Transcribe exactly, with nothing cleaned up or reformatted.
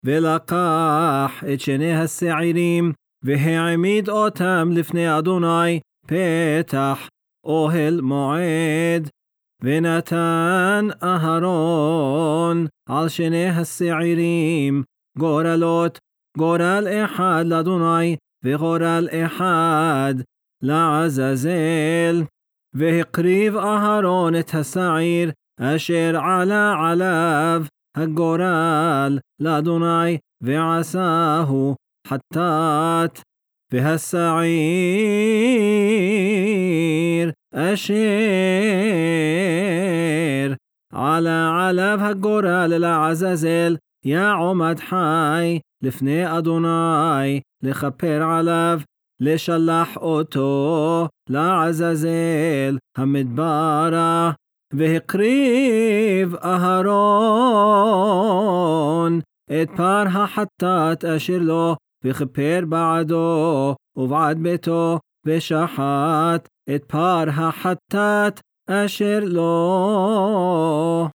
ולקח את שני השעירים, והעמיד אותם לפני אדוני פתח אוהל מועד, ונתן אהרון על שני השעירים גורלות, גורל אחד לאדוני וגורל אחד לעזאזל. והקריב אהרון את השעיר אשר עלה עליו הגורל לאדוני, ועשהו חטאת. והשעיר אשר עלה עליו הגורל לעזאזל יעמד חי לפני אדוני לכפר עליו, לשלח אותו לעזאזל המדברה. והקריב אהרון את פר החטאת אשר לו, וכפר בעדו ובעד ביתו, ושחט את פר החטאת אשר לו.